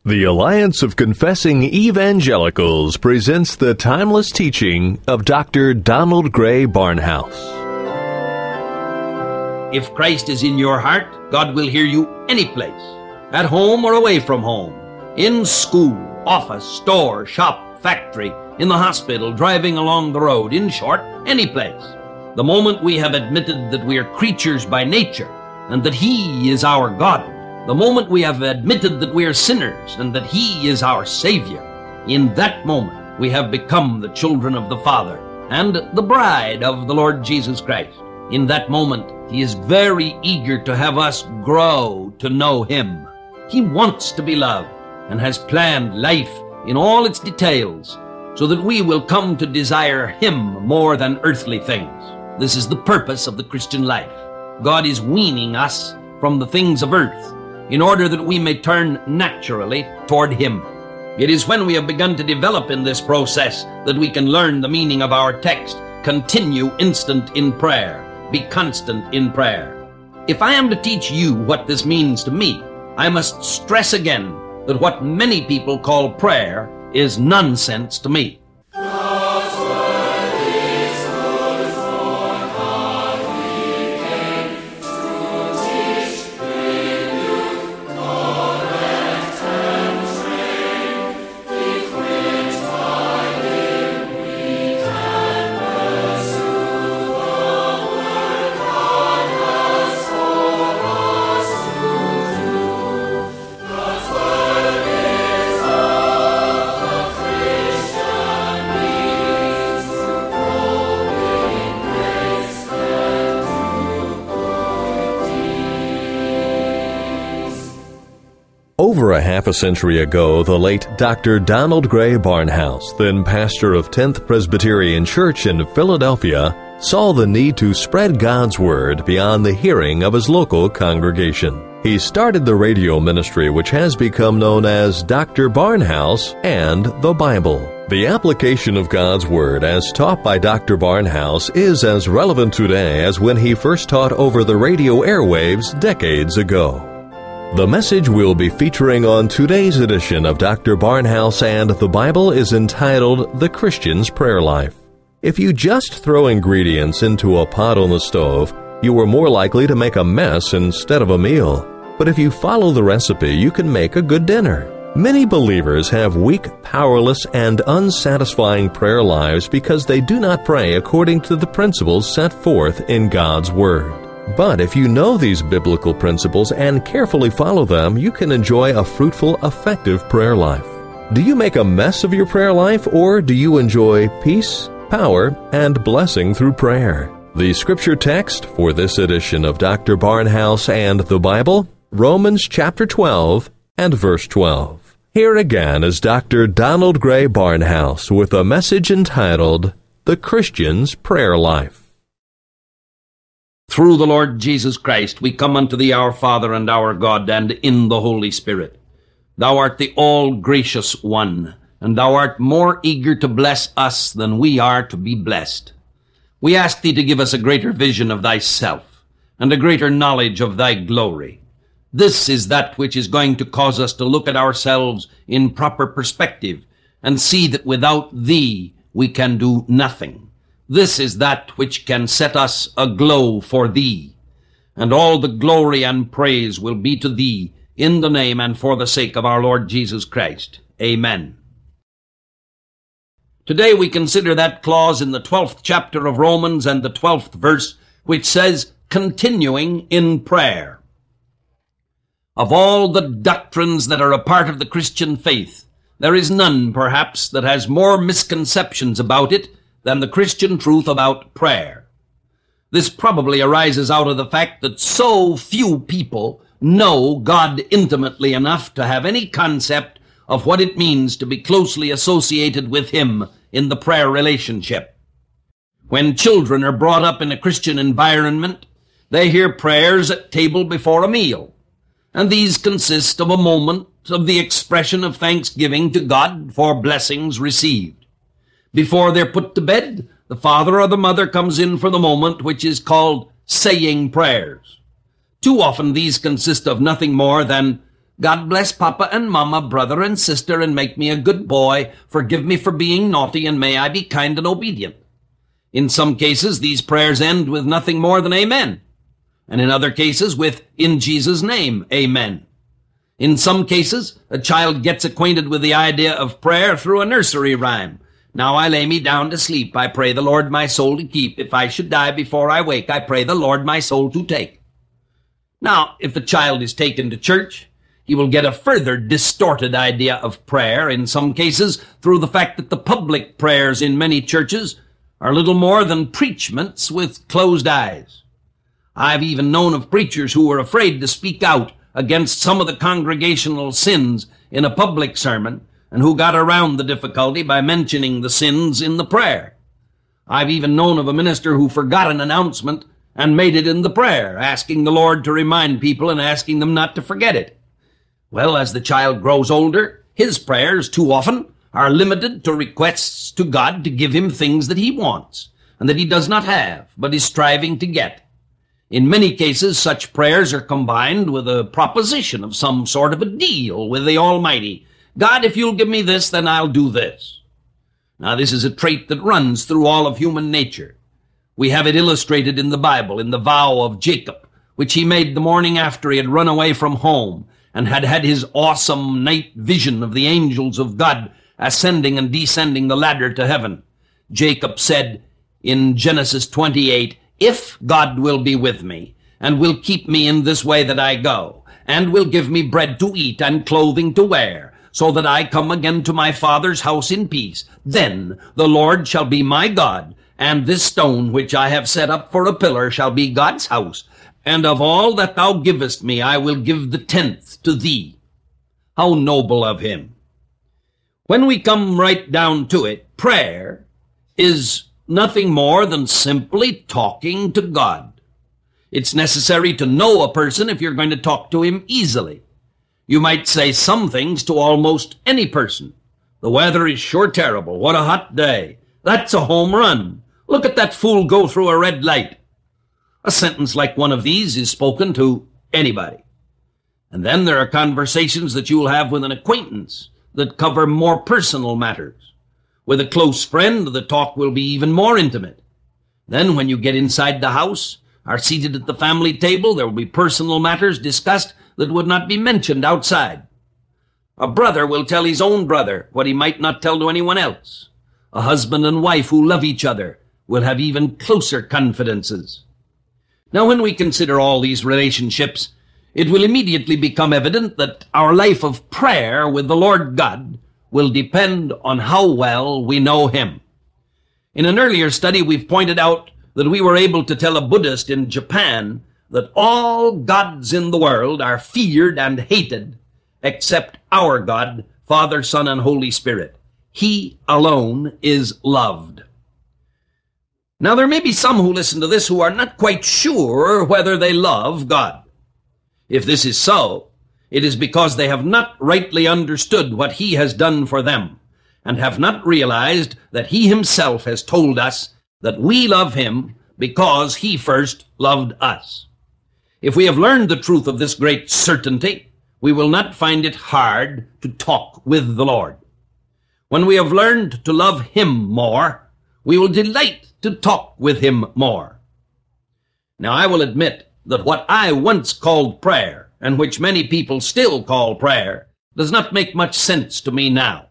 The Alliance of Confessing Evangelicals presents the timeless teaching of Dr. Donald Grey Barnhouse. If Christ is in your heart, God will hear you any place, at home or away from home, in school, office, store, shop, factory, in the hospital, driving along the road, in short, any place. The moment we have admitted that we are creatures by nature and that He is our God, the moment we have admitted that we are sinners and that He is our Savior, in that moment we have become the children of the Father and the bride of the Lord Jesus Christ. In that moment, He is very eager to have us grow to know Him. He wants to be loved and has planned life in all its details so that we will come to desire Him more than earthly things. This is the purpose of the Christian life. God is weaning us from the things of earth in order that we may turn naturally toward Him. It is when we have begun to develop in this process that we can learn the meaning of our text. Continue instant in prayer. Be constant in prayer. If I am to teach you what this means to me, I must stress again that what many people call prayer is nonsense to me. Over a half a century ago, the late Dr. Donald Grey Barnhouse, then pastor of 10th Presbyterian Church in Philadelphia, saw the need to spread God's Word beyond the hearing of his local congregation. He started the radio ministry which has become known as Dr. Barnhouse and the Bible. The application of God's Word as taught by Dr. Barnhouse is as relevant today as when he first taught over the radio airwaves decades ago. The message we'll be featuring on today's edition of Dr. Barnhouse and the Bible is entitled The Christian's Prayer Life. If you just throw ingredients into a pot on the stove, you are more likely to make a mess instead of a meal. But if you follow the recipe, you can make a good dinner. Many believers have weak, powerless, and unsatisfying prayer lives because they do not pray according to the principles set forth in God's Word. But if you know these biblical principles and carefully follow them, you can enjoy a fruitful, effective prayer life. Do you make a mess of your prayer life, or do you enjoy peace, power, and blessing through prayer? The scripture text for this edition of Dr. Barnhouse and the Bible, Romans chapter 12 and verse 12. Here again is Dr. Donald Grey Barnhouse with a message entitled, The Christian's Prayer Life. Through the Lord Jesus Christ, we come unto Thee, our Father and our God, and in the Holy Spirit. Thou art the all-gracious one, and Thou art more eager to bless us than we are to be blessed. We ask Thee to give us a greater vision of Thyself, and a greater knowledge of Thy glory. This is that which is going to cause us to look at ourselves in proper perspective, and see that without Thee we can do nothing. This is that which can set us aglow for Thee, and all the glory and praise will be to Thee in the name and for the sake of our Lord Jesus Christ. Amen. Today we consider that clause in the 12th chapter of Romans and the 12th verse which says, continuing in prayer. Of all the doctrines that are a part of the Christian faith, there is none, perhaps, that has more misconceptions about it than the Christian truth about prayer. This probably arises out of the fact that so few people know God intimately enough to have any concept of what it means to be closely associated with Him in the prayer relationship. When children are brought up in a Christian environment, they hear prayers at table before a meal, and these consist of a moment of the expression of thanksgiving to God for blessings received. Before they're put to bed, the father or the mother comes in for the moment which is called saying prayers. Too often these consist of nothing more than God bless Papa and Mama, brother and sister, and make me a good boy. Forgive me for being naughty, and may I be kind and obedient. In some cases, these prayers end with nothing more than amen. And in other cases, with in Jesus' name, amen. In some cases, a child gets acquainted with the idea of prayer through a nursery rhyme. Now I lay me down to sleep. I pray the Lord my soul to keep. If I should die before I wake, I pray the Lord my soul to take. Now, if the child is taken to church, he will get a further distorted idea of prayer, in some cases through the fact that the public prayers in many churches are little more than preachments with closed eyes. I've even known of preachers who were afraid to speak out against some of the congregational sins in a public sermon, and who got around the difficulty by mentioning the sins in the prayer. I've even known of a minister who forgot an announcement and made it in the prayer, asking the Lord to remind people and asking them not to forget it. Well, as the child grows older, his prayers too often are limited to requests to God to give him things that he wants and that he does not have, but is striving to get. In many cases, such prayers are combined with a proposition of some sort of a deal with the Almighty. God, if you'll give me this, then I'll do this. Now, this is a trait that runs through all of human nature. We have it illustrated in the Bible, in the vow of Jacob, which he made the morning after he had run away from home and had had his awesome night vision of the angels of God ascending and descending the ladder to heaven. Jacob said in Genesis 28, if God will be with me and will keep me in this way that I go, and will give me bread to eat and clothing to wear, so that I come again to my father's house in peace, then the Lord shall be my God, and this stone which I have set up for a pillar shall be God's house. And of all that thou givest me, I will give the 10th to thee. How noble of him. When we come right down to it, prayer is nothing more than simply talking to God. It's necessary to know a person if you're going to talk to him easily. You might say some things to almost any person. The weather is sure terrible. What a hot day. That's a home run. Look at that fool go through a red light. A sentence like one of these is spoken to anybody. And then there are conversations that you will have with an acquaintance that cover more personal matters. With a close friend, the talk will be even more intimate. Then when you get inside the house, are seated at the family table, there will be personal matters discussed that would not be mentioned outside. A brother will tell his own brother what he might not tell to anyone else. A husband and wife who love each other will have even closer confidences. Now, when we consider all these relationships, it will immediately become evident that our life of prayer with the Lord God will depend on how well we know him. In an earlier study, we've pointed out that we were able to tell a Buddhist in Japan that all gods in the world are feared and hated except our God, Father, Son, and Holy Spirit. He alone is loved. Now, there may be some who listen to this who are not quite sure whether they love God. If this is so, it is because they have not rightly understood what he has done for them and have not realized that he himself has told us that we love him because he first loved us. If we have learned the truth of this great certainty, we will not find it hard to talk with the Lord. When we have learned to love him more, we will delight to talk with him more. Now, I will admit that what I once called prayer, and which many people still call prayer, does not make much sense to me now.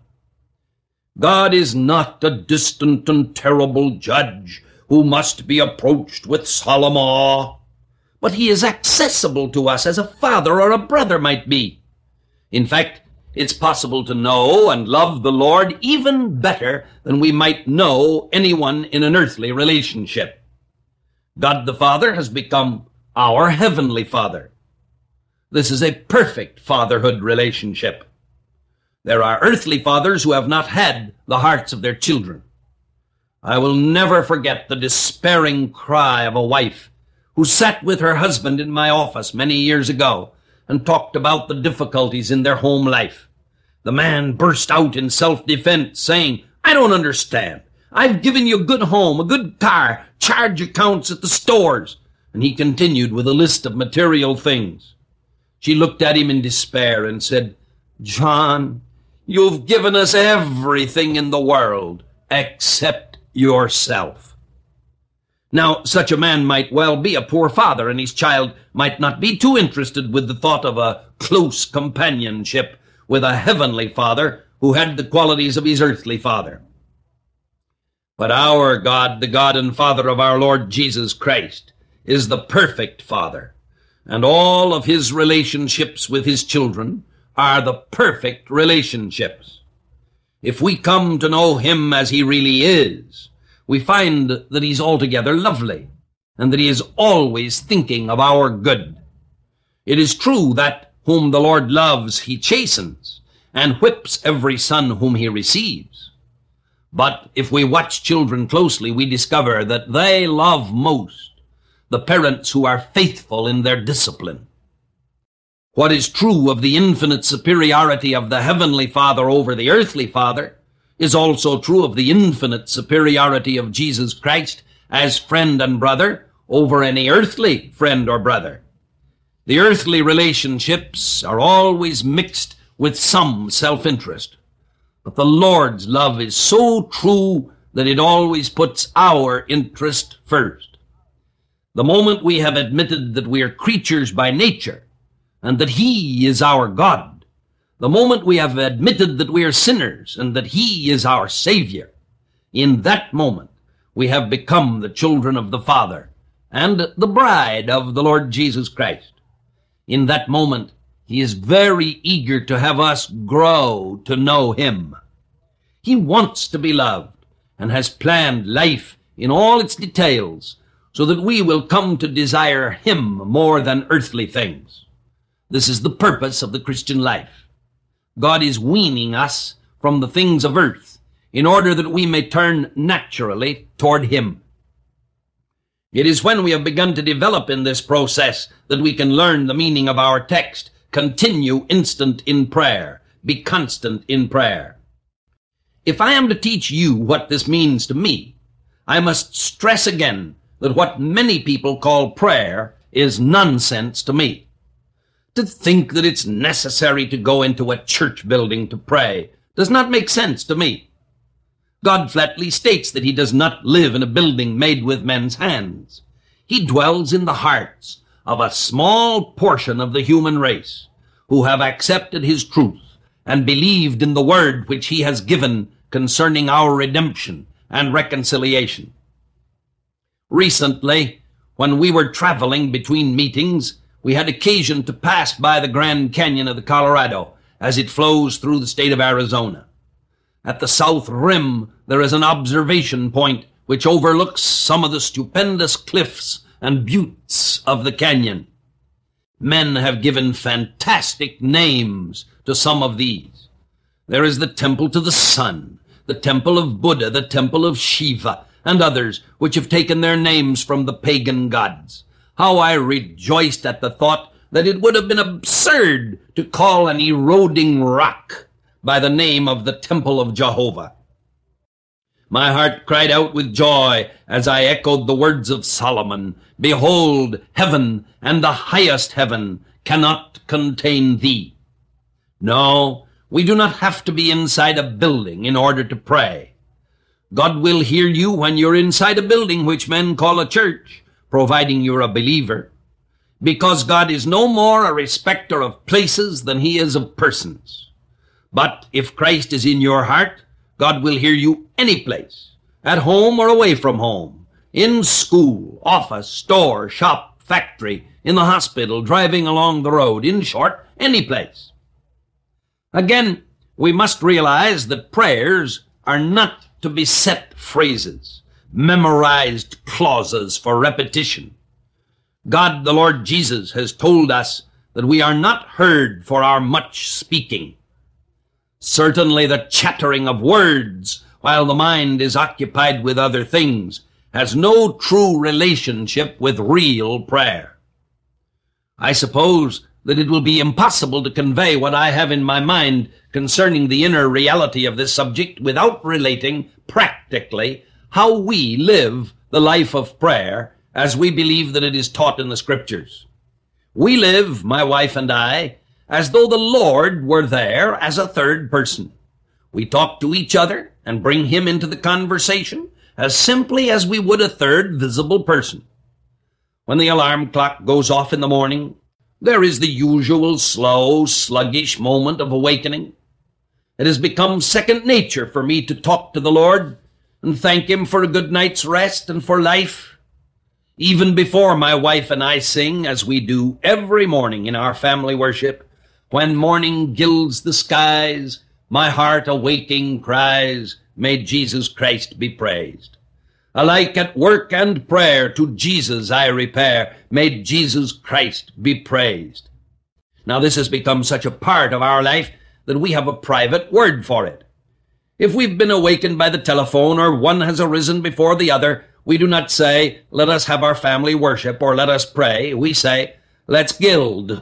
God is not a distant and terrible judge who must be approached with solemn awe, but he is accessible to us as a father or a brother might be. In fact, it's possible to know and love the Lord even better than we might know anyone in an earthly relationship. God the Father has become our heavenly Father. This is a perfect fatherhood relationship. There are earthly fathers who have not had the hearts of their children. I will never forget the despairing cry of a wife who sat with her husband in my office many years ago and talked about the difficulties in their home life. The man burst out in self-defense, saying, I don't understand. I've given you a good home, a good car, charge accounts at the stores. And he continued with a list of material things. She looked at him in despair and said, "John, you've given us everything in the world except yourself." Now, such a man might well be a poor father, and his child might not be too interested with the thought of a close companionship with a heavenly father who had the qualities of his earthly father. But our God, the God and Father of our Lord Jesus Christ, is the perfect Father, and all of his relationships with his children are the perfect relationships. If we come to know him as he really is, we find that he's altogether lovely, and that he is always thinking of our good. It is true that whom the Lord loves, he chastens, and whips every son whom he receives. But if we watch children closely, we discover that they love most the parents who are faithful in their discipline. What is true of the infinite superiority of the heavenly Father over the earthly Father is also true of the infinite superiority of Jesus Christ as friend and brother over any earthly friend or brother. The earthly relationships are always mixed with some self-interest, but the Lord's love is so true that it always puts our interest first. The moment we have admitted that we are creatures by nature and that he is our God, the moment we have admitted that we are sinners and that he is our Savior, in that moment we have become the children of the Father and the bride of the Lord Jesus Christ. In that moment, he is very eager to have us grow to know him. He wants to be loved and has planned life in all its details so that we will come to desire him more than earthly things. This is the purpose of the Christian life. God is weaning us from the things of earth in order that we may turn naturally toward him. It is when we have begun to develop in this process that we can learn the meaning of our text, continue instant in prayer, be constant in prayer. If I am to teach you what this means to me, I must stress again that what many people call prayer is nonsense to me. To think that it's necessary to go into a church building to pray does not make sense to me. God flatly states that he does not live in a building made with men's hands. He dwells in the hearts of a small portion of the human race who have accepted his truth and believed in the word which he has given concerning our redemption and reconciliation. Recently, when we were traveling between meetings, we had occasion to pass by the Grand Canyon of the Colorado as it flows through the state of Arizona. At the south rim, there is an observation point which overlooks some of the stupendous cliffs and buttes of the canyon. Men have given fantastic names to some of these. There is the Temple to the Sun, the Temple of Buddha, the Temple of Shiva, and others which have taken their names from the pagan gods. How I rejoiced at the thought that it would have been absurd to call an eroding rock by the name of the Temple of Jehovah. My heart cried out with joy as I echoed the words of Solomon, "Behold, heaven and the highest heaven cannot contain thee." No, we do not have to be inside a building in order to pray. God will hear you when you're inside a building which men call a church, providing you're a believer, because God is no more a respecter of places than he is of persons. But if Christ is in your heart, God will hear you any place, at home or away from home, in school, office, store, shop, factory, in the hospital, driving along the road, in short, any place. Again, we must realize that prayers are not to be set phrases, memorized clauses for repetition. God, the Lord Jesus, has told us that we are not heard for our much speaking. Certainly the chattering of words while the mind is occupied with other things has no true relationship with real prayer. I suppose that it will be impossible to convey what I have in my mind concerning the inner reality of this subject without relating practically how we live the life of prayer as we believe that it is taught in the Scriptures. We live, my wife and I, as though the Lord were there as a third person. We talk to each other and bring him into the conversation as simply as we would a third visible person. When the alarm clock goes off in the morning, there is the usual slow, sluggish moment of awakening. It has become second nature for me to talk to the Lord and thank him for a good night's rest and for life. Even before my wife and I sing, as we do every morning in our family worship, when morning gilds the skies, my heart awaking cries, may Jesus Christ be praised. Alike at work and prayer to Jesus I repair, may Jesus Christ be praised. Now this has become such a part of our life that we have a private word for it. If we've been awakened by the telephone or one has arisen before the other, we do not say, let us have our family worship or let us pray. We say, let's gild.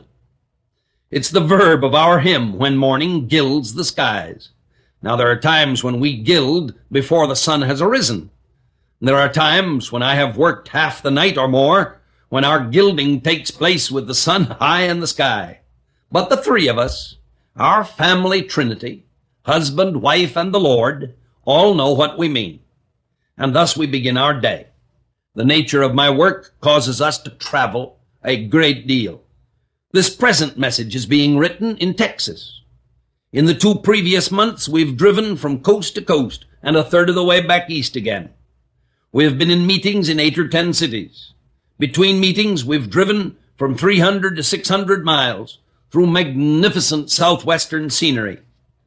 It's the verb of our hymn, when morning gilds the skies. Now there are times when we gild before the sun has arisen. There are times when I have worked half the night or more, when our gilding takes place with the sun high in the sky. But the three of us, our family trinity, husband, wife, and the Lord, all know what we mean. And thus we begin our day. The nature of my work causes us to travel a great deal. This present message is being written in Texas. In the 2 previous months, we've driven from coast to coast and a third of the way back east again. We have been in meetings in 8 or 10 cities. Between meetings, we've driven from 300 to 600 miles through magnificent southwestern scenery.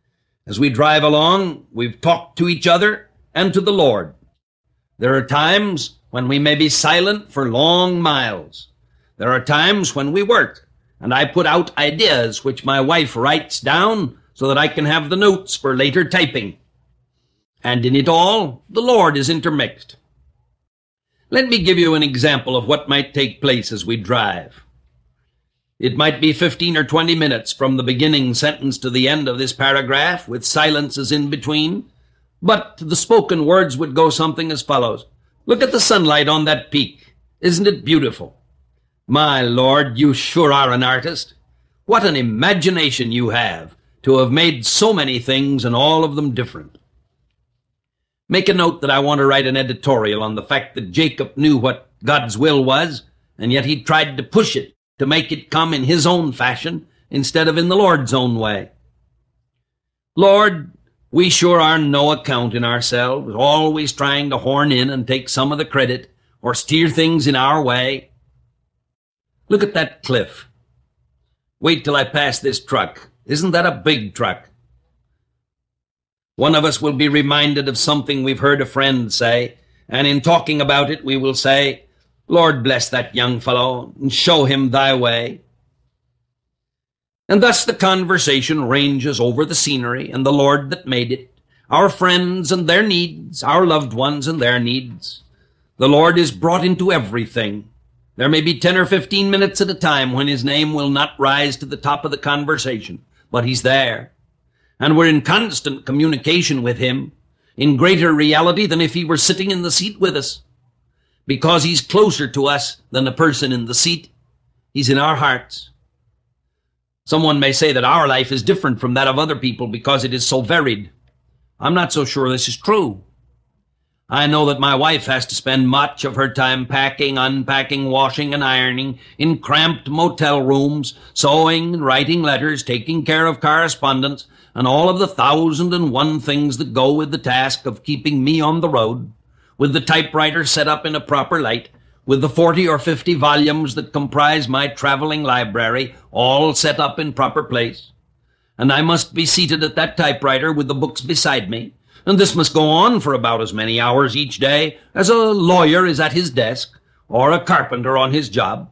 As we drive along, we've talked to each other and to the Lord. There are times when we may be silent for long miles. There are times when we work, and I put out ideas which my wife writes down so that I can have the notes for later typing. And in it all, the Lord is intermixed. Let me give you an example of what might take place as we drive. It might be 15 or 20 minutes from the beginning sentence to the end of this paragraph, with silences in between, but the spoken words would go something as follows. Look at the sunlight on that peak. Isn't it beautiful? My Lord, you sure are an artist. What an imagination you have to have made so many things and all of them different. Make a note that I want to write an editorial on the fact that Jacob knew what God's will was, and yet he tried to push it to make it come in his own fashion instead of in the Lord's own way. Lord, we sure are no account in ourselves, always trying to horn in and take some of the credit or steer things in our way. Look at that cliff. Wait till I pass this truck. Isn't that a big truck? One of us will be reminded of something we've heard a friend say, and in talking about it we will say, Lord, bless that young fellow and show him thy way. And thus the conversation ranges over the scenery and the Lord that made it, our friends and their needs, our loved ones and their needs. The Lord is brought into everything. There may be 10 or 15 minutes at a time when his name will not rise to the top of the conversation, but he's there. And we're in constant communication with him, in greater reality than if he were sitting in the seat with us. Because he's closer to us than the person in the seat, he's in our hearts. Someone may say that our life is different from that of other people because it is so varied. I'm not so sure this is true. I know that my wife has to spend much of her time packing, unpacking, washing, and ironing in cramped motel rooms, sewing and writing letters, taking care of correspondence, and all of the 1,001 things that go with the task of keeping me on the road, with the typewriter set up in a proper light, with the 40 or 50 volumes that comprise my traveling library, all set up in proper place. And I must be seated at that typewriter with the books beside me, and this must go on for about as many hours each day as a lawyer is at his desk or a carpenter on his job.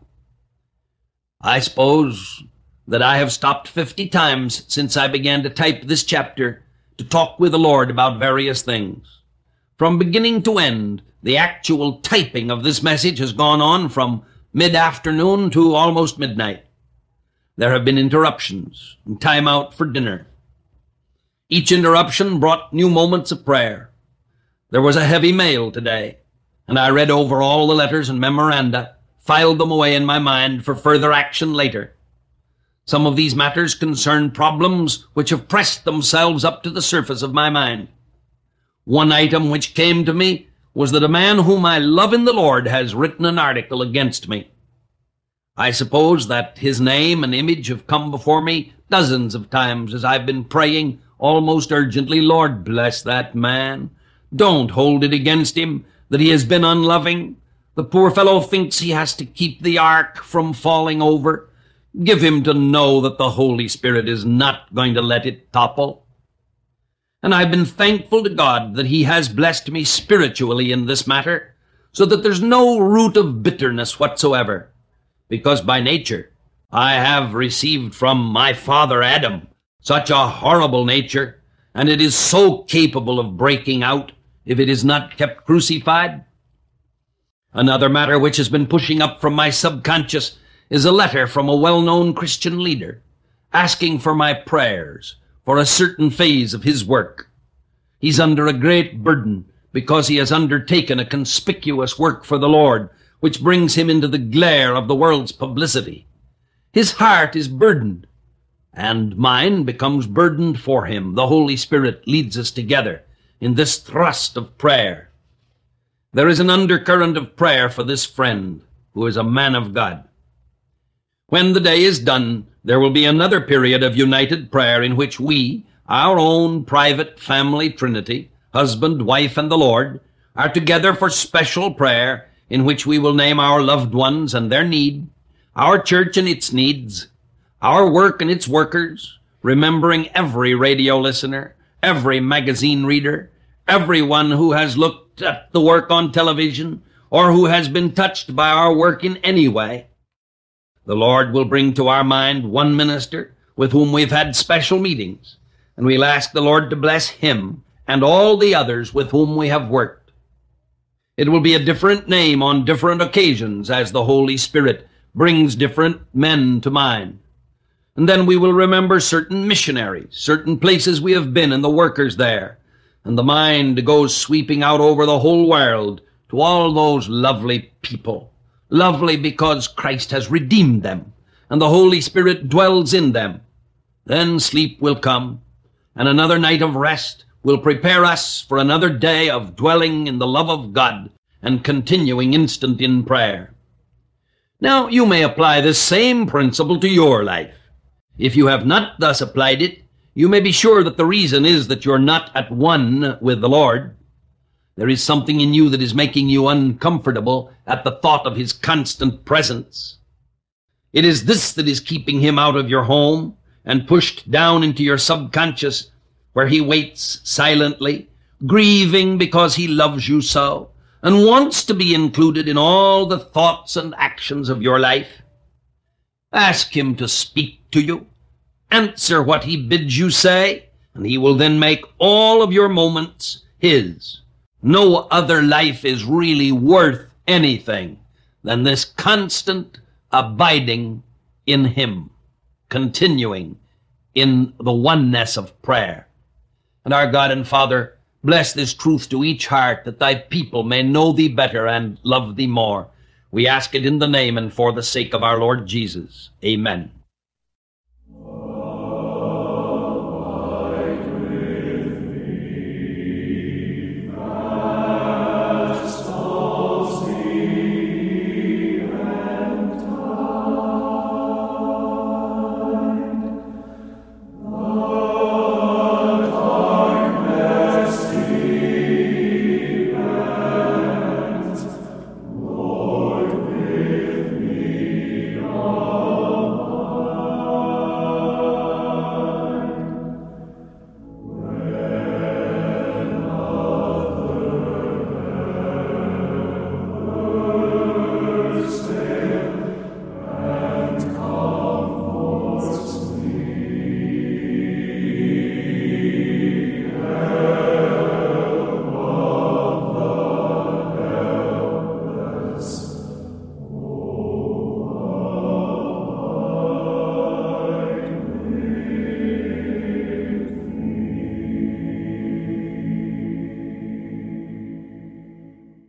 I suppose that I have stopped 50 times since I began to type this chapter to talk with the Lord about various things. From beginning to end, the actual typing of this message has gone on from mid-afternoon to almost midnight. There have been interruptions and time out for dinner. Each interruption brought new moments of prayer. There was a heavy mail today, and I read over all the letters and memoranda, filed them away in my mind for further action later. Some of these matters concern problems which have pressed themselves up to the surface of my mind. One item which came to me was that a man whom I love in the Lord has written an article against me. I suppose that his name and image have come before me dozens of times as I've been praying almost urgently, Lord, bless that man. Don't hold it against him that he has been unloving. The poor fellow thinks he has to keep the ark from falling over. Give him to know that the Holy Spirit is not going to let it topple. And I've been thankful to God that he has blessed me spiritually in this matter, so that there's no root of bitterness whatsoever, because by nature I have received from my father Adam such a horrible nature, and it is so capable of breaking out if it is not kept crucified. Another matter which has been pushing up from my subconscious is a letter from a well-known Christian leader asking for my prayers for a certain phase of his work. He's under a great burden because he has undertaken a conspicuous work for the Lord, which brings him into the glare of the world's publicity. His heart is burdened, and mine becomes burdened for him. The Holy Spirit leads us together in this thrust of prayer. There is an undercurrent of prayer for this friend who is a man of God. When the day is done, there will be another period of united prayer in which we, our own private family trinity, husband, wife, and the Lord, are together for special prayer in which we will name our loved ones and their need, our church and its needs, our work and its workers, remembering every radio listener, every magazine reader, everyone who has looked at the work on television or who has been touched by our work in any way. The Lord will bring to our mind one minister with whom we've had special meetings, and we'll ask the Lord to bless him and all the others with whom we have worked. It will be a different name on different occasions as the Holy Spirit brings different men to mind. And then we will remember certain missionaries, certain places we have been and the workers there, and the mind goes sweeping out over the whole world to all those lovely people. Lovely because Christ has redeemed them, and the Holy Spirit dwells in them. Then sleep will come, and another night of rest will prepare us for another day of dwelling in the love of God and continuing instant in prayer. Now, you may apply this same principle to your life. If you have not thus applied it, you may be sure that the reason is that you're not at one with the Lord. There is something in you that is making you uncomfortable at the thought of his constant presence. It is this that is keeping him out of your home and pushed down into your subconscious, where he waits silently, grieving because he loves you so, and wants to be included in all the thoughts and actions of your life. Ask him to speak to you. Answer what he bids you say, and he will then make all of your moments his. No other life is really worth anything than this constant abiding in him, continuing in the oneness of prayer. And our God and Father, bless this truth to each heart, that thy people may know thee better and love thee more. We ask it in the name and for the sake of our Lord Jesus. Amen.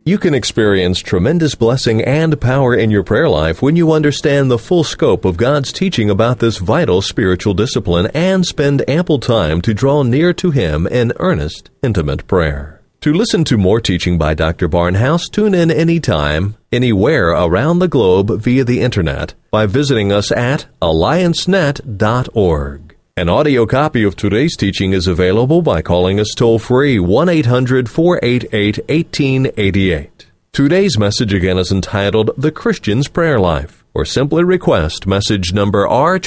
You can experience tremendous blessing and power in your prayer life when you understand the full scope of God's teaching about this vital spiritual discipline and spend ample time to draw near to Him in earnest, intimate prayer. To listen to more teaching by Dr. Barnhouse, tune in anytime, anywhere around the globe via the Internet by visiting us at alliancenet.org. An audio copy of today's teaching is available by calling us toll-free 1-800-488-1888. Today's message again is entitled The Christian's Prayer Life, or simply request message number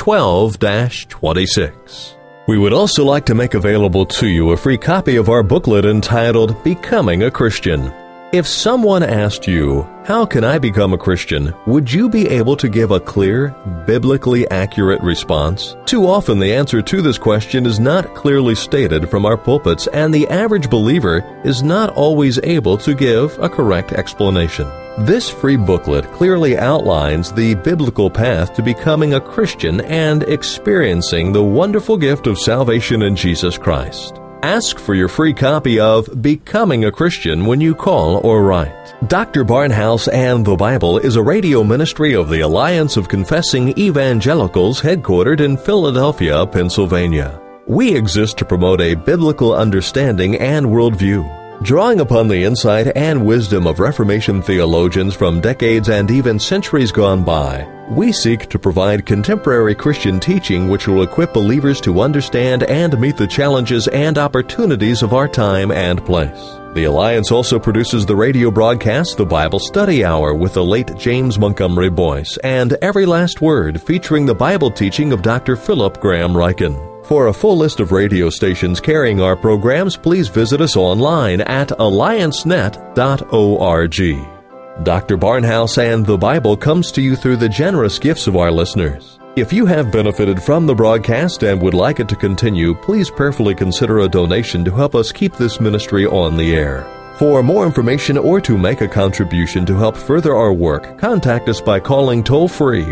R12-26. We would also like to make available to you a free copy of our booklet entitled Becoming a Christian. If someone asked you, "How can I become a Christian?" would you be able to give a clear, biblically accurate response? Too often the answer to this question is not clearly stated from our pulpits, and the average believer is not always able to give a correct explanation. This free booklet clearly outlines the biblical path to becoming a Christian and experiencing the wonderful gift of salvation in Jesus Christ. Ask for your free copy of Becoming a Christian when you call or write. Dr. Barnhouse and the Bible is a radio ministry of the Alliance of Confessing Evangelicals headquartered in Philadelphia, Pennsylvania. We exist to promote a biblical understanding and worldview. Drawing upon the insight and wisdom of Reformation theologians from decades and even centuries gone by, we seek to provide contemporary Christian teaching which will equip believers to understand and meet the challenges and opportunities of our time and place. The Alliance also produces the radio broadcast The Bible Study Hour with the late James Montgomery Boyce and Every Last Word featuring the Bible teaching of Dr. Philip Graham Ryken. For a full list of radio stations carrying our programs, please visit us online at alliancenet.org. Dr. Barnhouse and the Bible comes to you through the generous gifts of our listeners. If you have benefited from the broadcast and would like it to continue, please prayerfully consider a donation to help us keep this ministry on the air. For more information or to make a contribution to help further our work, contact us by calling toll-free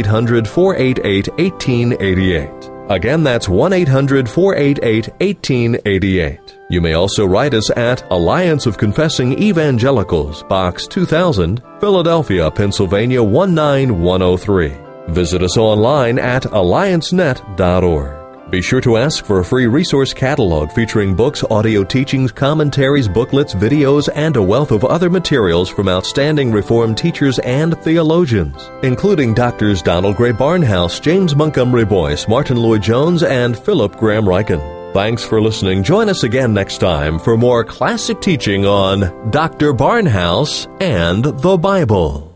1-800-488-1888. Again, that's 1-800-488-1888. You may also write us at Alliance of Confessing Evangelicals, Box 2000, Philadelphia, Pennsylvania 19103. Visit us online at alliancenet.org. Be sure to ask for a free resource catalog featuring books, audio teachings, commentaries, booklets, videos, and a wealth of other materials from outstanding Reformed teachers and theologians, including Drs. Donald Gray Barnhouse, James Montgomery Boyce, Martin Lloyd-Jones, and Philip Graham Ryken. Thanks for listening. Join us again next time for more classic teaching on Dr. Barnhouse and the Bible.